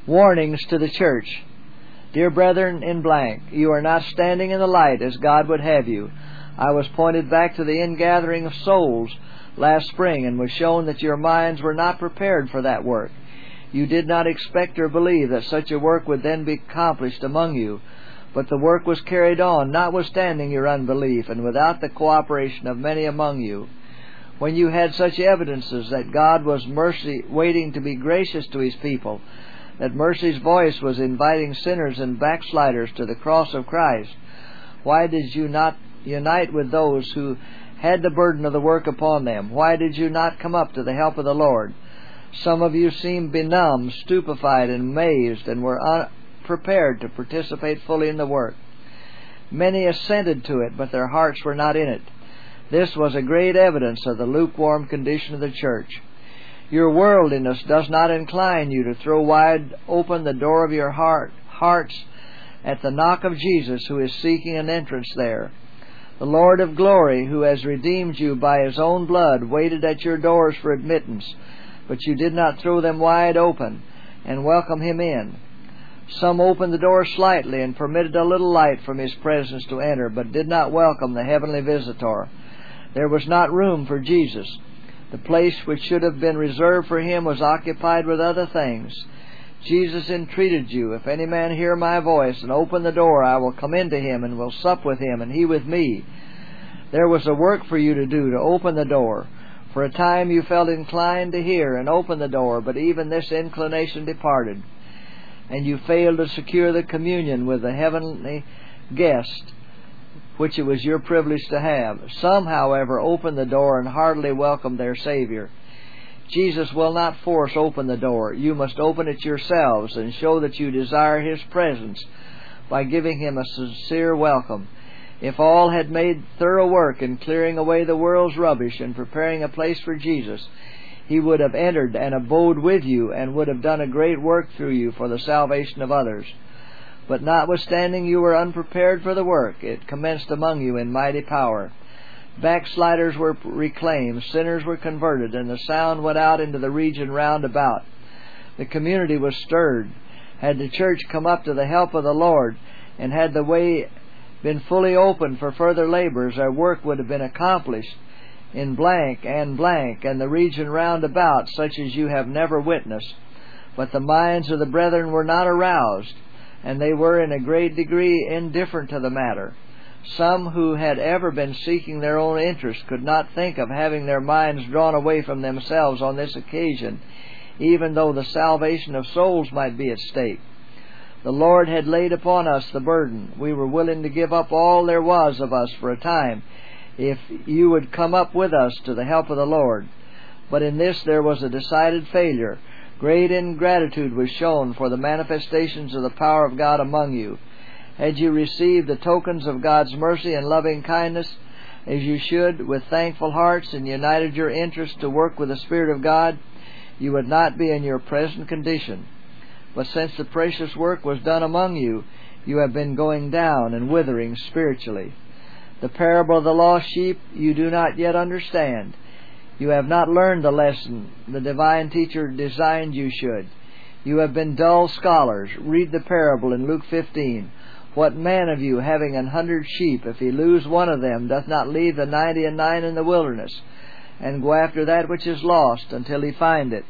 Warnings to the church. Dear brethren in blank, you are not standing in the light as God would have you. I was pointed back to the ingathering of souls last spring and was shown that your minds were not prepared for that work. You did not expect or believe that such a work would then be accomplished among you, but the work was carried on, notwithstanding your unbelief, and without the cooperation of many among you. When you had such evidences that God was waiting to be gracious to His people, that mercy's voice was inviting sinners and backsliders to the cross of Christ, why did you not unite with those who had the burden of the work upon them? Why did you not come up to the help of the Lord? Some of you seemed benumbed, stupefied, and amazed, and were unprepared to participate fully in the work. Many assented to it, but their hearts were not in it. This was a great evidence of the lukewarm condition of the church. Your worldliness does not incline you to throw wide open the door of your hearts at the knock of Jesus, who is seeking an entrance there. The Lord of glory, who has redeemed you by His own blood, waited at your doors for admittance, but you did not throw them wide open and welcome Him in. Some opened the door slightly and permitted a little light from His presence to enter, but did not welcome the heavenly visitor. There was not room for Jesus. The place which should have been reserved for Him was occupied with other things. Jesus entreated you, "If any man hear my voice and open the door, I will come into him and will sup with him and he with me." There was a work for you to do, to open the door. For a time you felt inclined to hear and open the door, but even this inclination departed, and you failed to secure the communion with the heavenly guest which it was your privilege to have. Some, however, opened the door and heartily welcomed their Savior. Jesus will not force open the door. You must open it yourselves and show that you desire His presence by giving Him a sincere welcome. If all had made thorough work in clearing away the world's rubbish and preparing a place for Jesus, He would have entered and abode with you and would have done a great work through you for the salvation of others. But notwithstanding you were unprepared for the work, it commenced among you in mighty power. Backsliders were reclaimed, sinners were converted, and the sound went out into the region round about. The community was stirred. Had the church come up to the help of the Lord, and had the way been fully opened for further labors, our work would have been accomplished in blank, and the region round about, such as you have never witnessed. But the minds of the brethren were not aroused, and they were in a great degree indifferent to the matter. Some who had ever been seeking their own interest could not think of having their minds drawn away from themselves on this occasion, even though the salvation of souls might be at stake. The Lord had laid upon us the burden. We were willing to give up all there was of us for a time, if you would come up with us to the help of the Lord. But in this there was a decided failure. Great ingratitude was shown for the manifestations of the power of God among you. Had you received the tokens of God's mercy and loving kindness, as you should, with thankful hearts, and united your interest to work with the Spirit of God, you would not be in your present condition. But since the precious work was done among you, you have been going down and withering spiritually. The parable of the lost sheep you do not yet understand. You have not learned the lesson the divine teacher designed you should. You have been dull scholars. Read the parable in Luke 15. What man of you, having 100 sheep, if he lose one of them, doth not leave the 99 in the wilderness, and go after that which is lost, until he find it?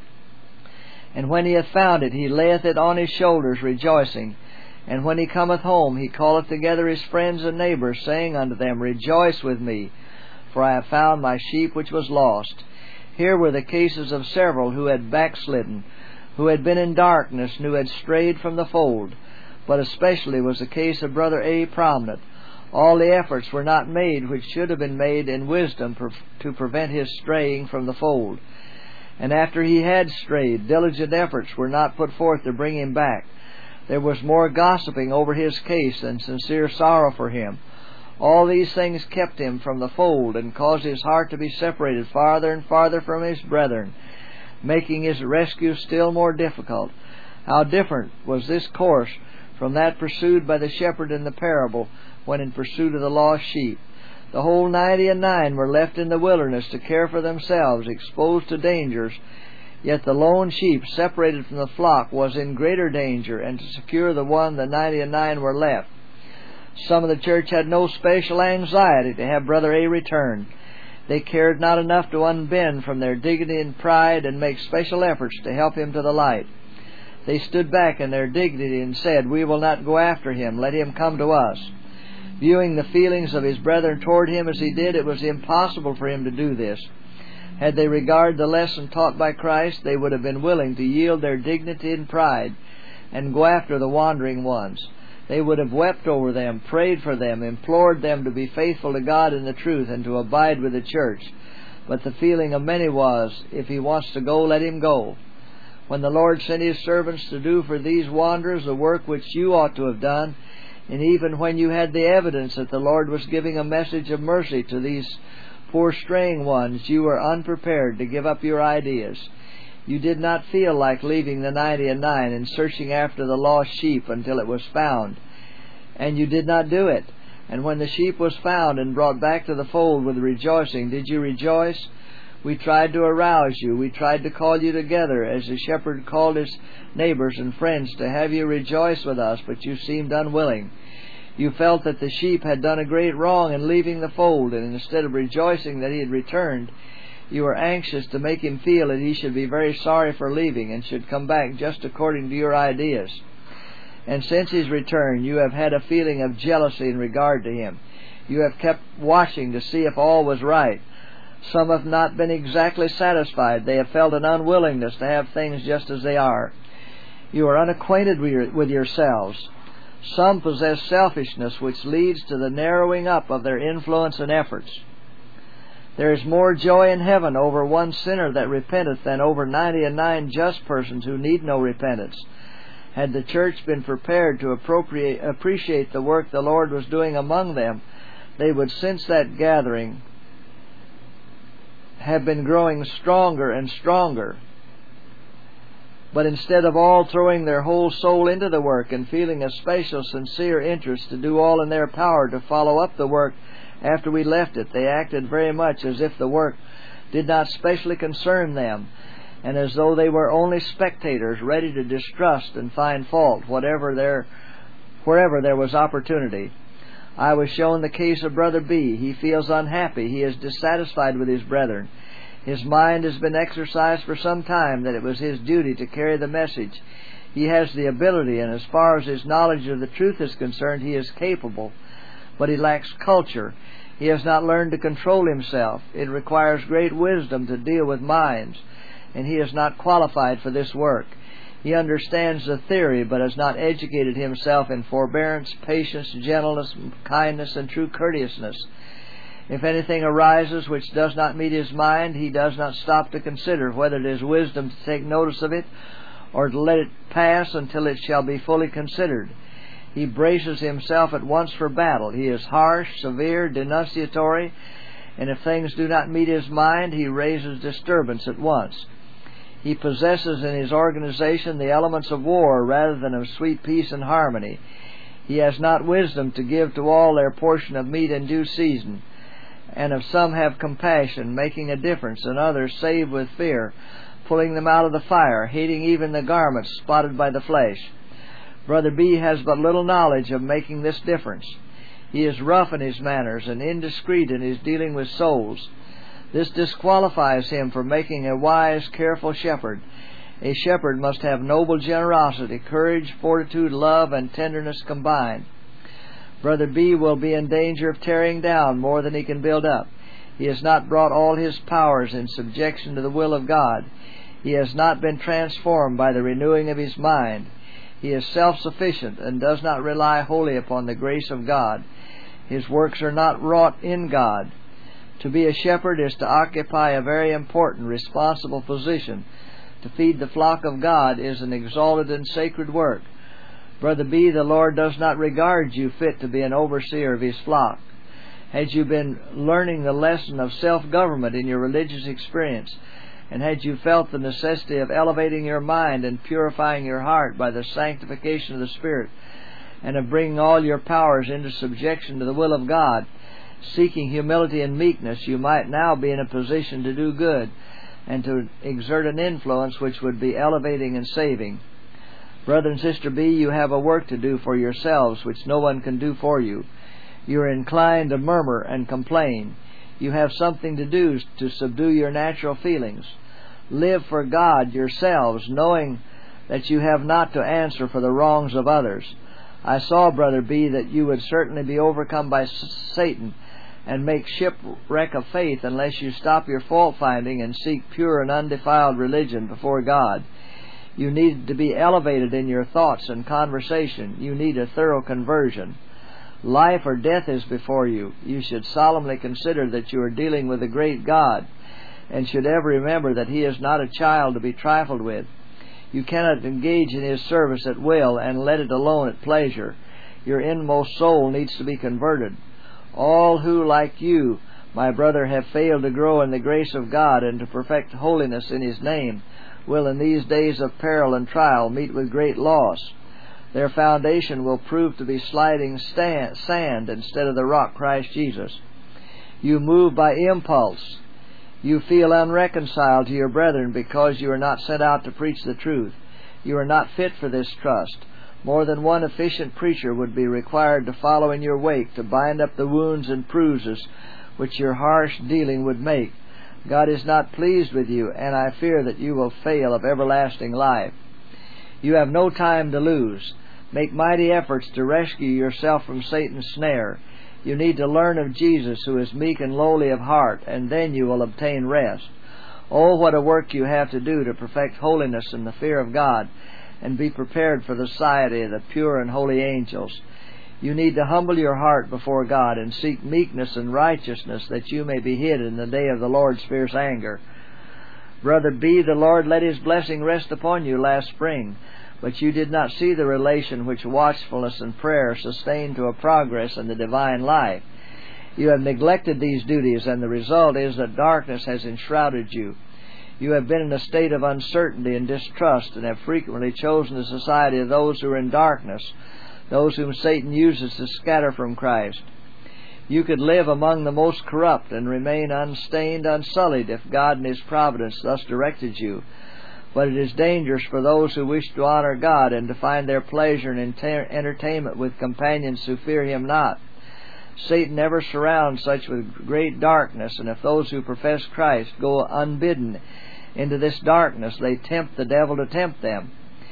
And when he hath found it, he layeth it on his shoulders, rejoicing. And when he cometh home, he calleth together his friends and neighbors, saying unto them, Rejoice with me, for I have found my sheep which was lost. Here were the cases of several who had backslidden, who had been in darkness, and who had strayed from the fold. But especially was the case of Brother A. prominent. All the efforts were not made which should have been made in wisdom to prevent his straying from the fold. And after he had strayed, diligent efforts were not put forth to bring him back. There was more gossiping over his case than sincere sorrow for him. All these things kept him from the fold, and caused his heart to be separated farther and farther from his brethren, making his rescue still more difficult. How different was this course from that pursued by the shepherd in the parable when in pursuit of the lost sheep. The whole 99 were left in the wilderness to care for themselves, exposed to dangers Yet the lone sheep, separated from the flock, was in greater danger, and to secure the one, the 99 were left. Some of the church had no special anxiety to have Brother A return. They cared not enough to unbend from their dignity and pride and make special efforts to help him to the light. They stood back in their dignity and said, "We will not go after him. Let him come to us." Viewing the feelings of his brethren toward him as he did, it was impossible for him to do this. Had they regarded the lesson taught by Christ, they would have been willing to yield their dignity and pride and go after the wandering ones. They would have wept over them, prayed for them, implored them to be faithful to God and the truth and to abide with the church. But the feeling of many was, if he wants to go, let him go. When the Lord sent His servants to do for these wanderers the work which you ought to have done, and even when you had the evidence that the Lord was giving a message of mercy to these poor straying ones, you were unprepared to give up your ideas. You did not feel like leaving the 99 and searching after the lost sheep until it was found. And you did not do it. And when the sheep was found and brought back to the fold with rejoicing, did you rejoice? We tried to arouse you. We tried to call you together as the shepherd called his neighbors and friends to have you rejoice with us, but you seemed unwilling. You felt that the sheep had done a great wrong in leaving the fold, and instead of rejoicing that he had returned, you were anxious to make him feel that he should be very sorry for leaving and should come back just according to your ideas. And since his return, you have had a feeling of jealousy in regard to him. You have kept watching to see if all was right. Some have not been exactly satisfied. They have felt an unwillingness to have things just as they are. You are unacquainted with yourselves. Some possess selfishness which leads to the narrowing up of their influence and efforts. There is more joy in heaven over one sinner that repenteth than over 99 just persons who need no repentance. Had the church been prepared to appreciate the work the Lord was doing among them, they would, since that gathering, have been growing stronger and stronger. But instead of all throwing their whole soul into the work and feeling a special, sincere interest to do all in their power to follow up the work after we left it, they acted very much as if the work did not specially concern them, and as though they were only spectators ready to distrust and find fault wherever there was opportunity. I was shown the case of Brother B. He feels unhappy. He is dissatisfied with his brethren. His mind has been exercised for some time that it was his duty to carry the message. He has the ability, and as far as his knowledge of the truth is concerned, he is capable. But he lacks culture. He has not learned to control himself. It requires great wisdom to deal with minds, and he is not qualified for this work. He understands the theory, but has not educated himself in forbearance, patience, gentleness, kindness, and true courteousness. If anything arises which does not meet his mind, he does not stop to consider whether it is wisdom to take notice of it or to let it pass until it shall be fully considered. He braces himself at once for battle. He is harsh, severe, denunciatory, and if things do not meet his mind, he raises disturbance at once. He possesses in his organization the elements of war rather than of sweet peace and harmony. He has not wisdom to give to all their portion of meat in due season. And if some have compassion, making a difference, and others save with fear, pulling them out of the fire, hating even the garments spotted by the flesh. Brother B has but little knowledge of making this difference. He is rough in his manners and indiscreet in his dealing with souls. This disqualifies him from making a wise, careful shepherd. A shepherd must have noble generosity, courage, fortitude, love, and tenderness combined. Brother B will be in danger of tearing down more than he can build up. He has not brought all his powers in subjection to the will of God. He has not been transformed by the renewing of his mind. He is self-sufficient and does not rely wholly upon the grace of God. His works are not wrought in God. To be a shepherd is to occupy a very important, responsible position. To feed the flock of God is an exalted and sacred work. Brother B, the Lord does not regard you fit to be an overseer of His flock. Had you been learning the lesson of self-government in your religious experience, and had you felt the necessity of elevating your mind and purifying your heart by the sanctification of the Spirit, and of bringing all your powers into subjection to the will of God, seeking humility and meekness, you might now be in a position to do good. and to exert an influence which would be elevating and saving. Brother and Sister B, you have a work to do for yourselves which no one can do for you. You are inclined to murmur and complain. You have something to do to subdue your natural feelings. Live for God yourselves, knowing that you have not to answer for the wrongs of others. I saw, Brother B, that you would certainly be overcome by Satan and make shipwreck of faith unless you stop your fault-finding and seek pure and undefiled religion before God. You need to be elevated in your thoughts and conversation. You need a thorough conversion. Life or death is before you. You should solemnly consider that you are dealing with a great God, and should ever remember that He is not a child to be trifled with. You cannot engage in His service at will and let it alone at pleasure. Your inmost soul needs to be converted. All who, like you, my brother, have failed to grow in the grace of God and to perfect holiness in His name, will in these days of peril and trial meet with great loss. Their foundation will prove to be sliding sand instead of the rock Christ Jesus. You move by impulse. You feel unreconciled to your brethren because you are not sent out to preach the truth. You are not fit for this trust. More than one efficient preacher would be required to follow in your wake to bind up the wounds and bruises which your harsh dealing would make. God is not pleased with you, and I fear that you will fail of everlasting life. You have no time to lose. Make mighty efforts to rescue yourself from Satan's snare. You need to learn of Jesus, who is meek and lowly of heart, and then you will obtain rest. Oh, what a work you have to do to perfect holiness in the fear of God, and be prepared for the society of the pure and holy angels. You need to humble your heart before God and seek meekness and righteousness, that you may be hid in the day of the Lord's fierce anger. Brother B, the Lord let His blessing rest upon you last spring, but you did not see the relation which watchfulness and prayer sustain to a progress in the divine life. You have neglected these duties, and the result is that darkness has enshrouded you. You have been in a state of uncertainty and distrust, and have frequently chosen the society of those who are in darkness, those whom Satan uses to scatter from Christ. You could live among the most corrupt and remain unstained, unsullied, if God in His providence thus directed you. But it is dangerous for those who wish to honor God and to find their pleasure and entertainment with companions who fear Him not. Satan ever surrounds such with great darkness, and if those who profess Christ go unbidden into this darkness, they tempt the devil to tempt them.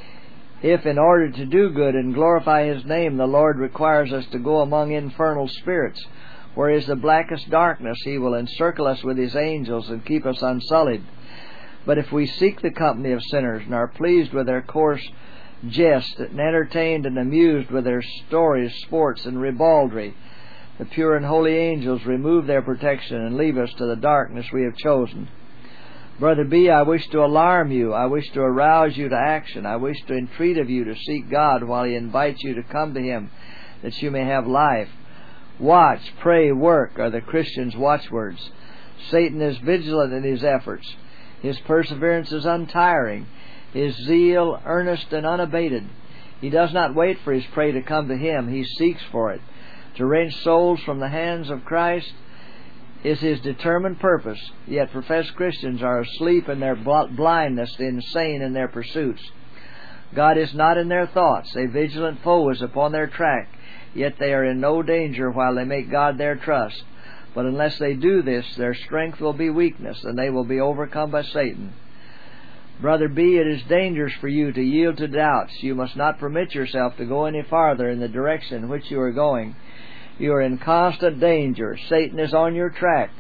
If, in order to do good and glorify His name, the Lord requires us to go among infernal spirits, where is the blackest darkness, He will encircle us with His angels and keep us unsullied. But if we seek the company of sinners, and are pleased with their coarse jest, and entertained and amused with their stories, sports, and ribaldry, the pure and holy angels remove their protection and leave us to the darkness we have chosen. Brother B, I wish to alarm you. I wish to arouse you to action. I wish to entreat of you to seek God while He invites you to come to Him, that you may have life. Watch, pray, work are the Christian's watchwords. Satan is vigilant in his efforts. His perseverance is untiring, his zeal earnest and unabated. He does not wait for his prey to come to him. He seeks for it. To wrench souls from the hands of Christ is his determined purpose, yet professed Christians are asleep in their blindness, insane in their pursuits. God is not in their thoughts. A vigilant foe is upon their track, yet they are in no danger while they make God their trust. But unless they do this, their strength will be weakness, and they will be overcome by Satan. Brother B, it is dangerous for you to yield to doubts. You must not permit yourself to go any farther in the direction in which you are going. You are in constant danger. Satan is on your track,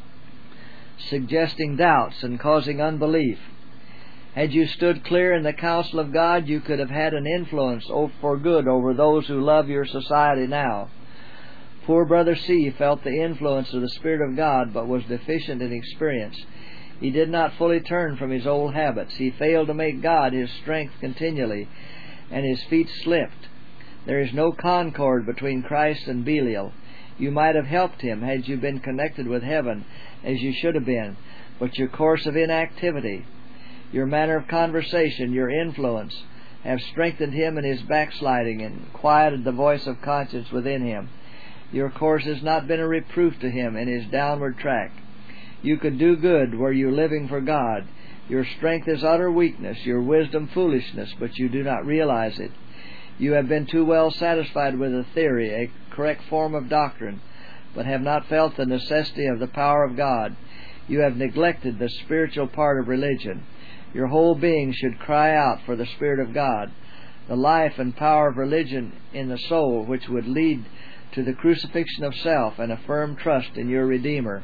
suggesting doubts and causing unbelief. Had you stood clear in the counsel of God, you could have had an influence for good over those who love your society now. Poor Brother C felt the influence of the Spirit of God, but was deficient in experience. He did not fully turn from his old habits. He failed to make God his strength continually, and his feet slipped. There is no concord between Christ and Belial. You might have helped him had you been connected with heaven, as you should have been, but your course of inactivity, your manner of conversation, your influence, have strengthened him in his backsliding and quieted the voice of conscience within him. Your course has not been a reproof to him in his downward track. You could do good were you living for God. Your strength is utter weakness, your wisdom foolishness, but you do not realize it. You have been too well satisfied with a theory, a correct form of doctrine, but have not felt the necessity of the power of God. You have neglected the spiritual part of religion. Your whole being should cry out for the Spirit of God, the life and power of religion in the soul, which would lead to the crucifixion of self and a firm trust in your Redeemer.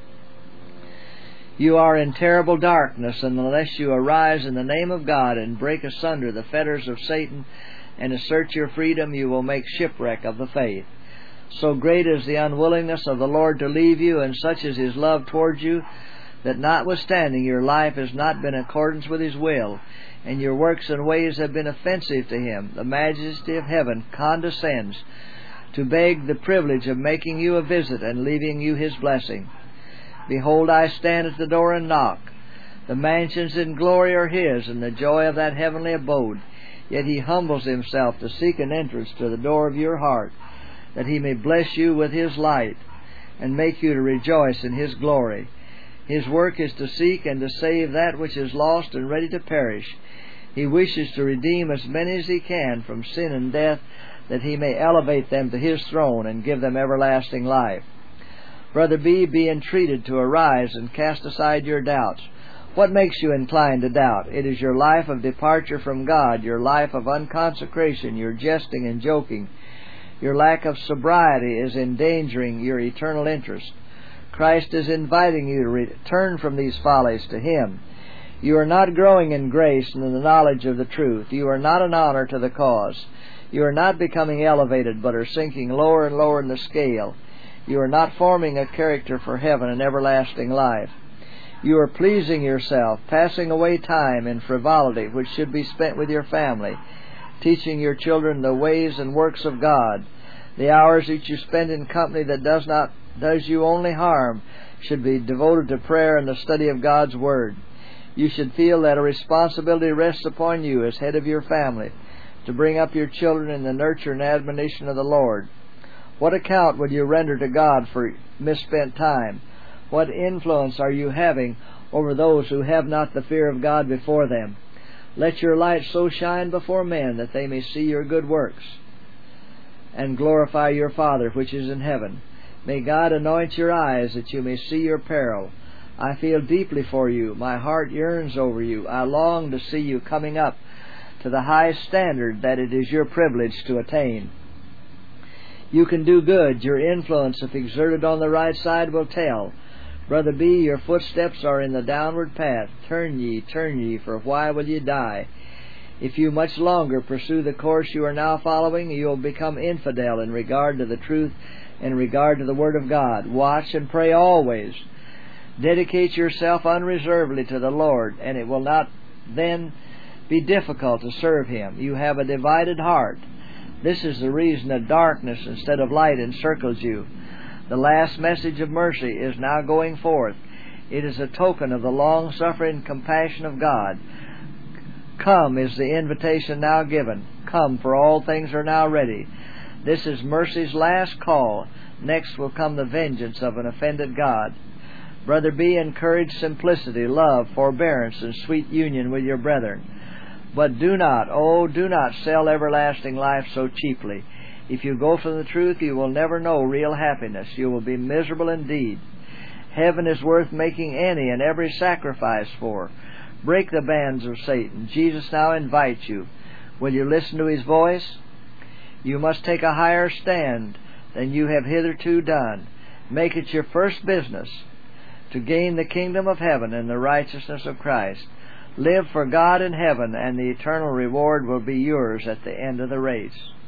You are in terrible darkness, and unless you arise in the name of God and break asunder the fetters of Satan and assert your freedom, you will make shipwreck of the faith. So great is the unwillingness of the Lord to leave you, and such is His love towards you, that notwithstanding your life has not been in accordance with His will, and your works and ways have been offensive to Him, the majesty of heaven condescends to beg the privilege of making you a visit and leaving you His blessing. Behold, I stand at the door and knock. The mansions in glory are His, and the joy of that heavenly abode. Yet He humbles Himself to seek an entrance to the door of your heart, that He may bless you with His light, and make you to rejoice in His glory. His work is to seek and to save that which is lost and ready to perish. He wishes to redeem as many as He can from sin and death, that He may elevate them to His throne and give them everlasting life. Brother B, be entreated to arise and cast aside your doubts. What makes you inclined to doubt? It is your life of departure from God, your life of unconsecration, your jesting and joking. Your lack of sobriety is endangering your eternal interest. Christ is inviting you to return from these follies to Him. You are not growing in grace and in the knowledge of the truth. You are not an honor to the cause. You are not becoming elevated, but are sinking lower and lower in the scale. You are not forming a character for heaven and everlasting life. You are pleasing yourself, passing away time in frivolity, which should be spent with your family, teaching your children the ways and works of God. The hours that you spend in company that does you only harm should be devoted to prayer and the study of God's Word. You should feel that a responsibility rests upon you as head of your family to bring up your children in the nurture and admonition of the Lord. What account would you render to God for misspent time? What influence are you having over those who have not the fear of God before them? Let your light so shine before men that they may see your good works and glorify your Father which is in heaven. May God anoint your eyes that you may see your peril. I feel deeply for you. My heart yearns over you. I long to see you coming up to the high standard that it is your privilege to attain. You can do good. Your influence, if exerted on the right side, will tell. Brother B, your footsteps are in the downward path. Turn ye, for why will ye die? If you much longer pursue the course you are now following, you will become infidel in regard to the truth, in regard to the Word of God. Watch and pray always. Dedicate yourself unreservedly to the Lord, and it will not then be difficult to serve Him. You have a divided heart. This is the reason that darkness instead of light encircles you. The last message of mercy is now going forth. It is a token of the long-suffering compassion of God. Come is the invitation now given. Come, for all things are now ready. This is mercy's last call. Next will come the vengeance of an offended God. Brother B, encourage simplicity, love, forbearance, and sweet union with your brethren. But do not sell everlasting life so cheaply. If you go from the truth, you will never know real happiness. You will be miserable indeed. Heaven is worth making any and every sacrifice for. Break the bands of Satan. Jesus now invites you. Will you listen to His voice? You must take a higher stand than you have hitherto done. Make it your first business to gain the kingdom of heaven and the righteousness of Christ. Live for God in heaven, and the eternal reward will be yours at the end of the race.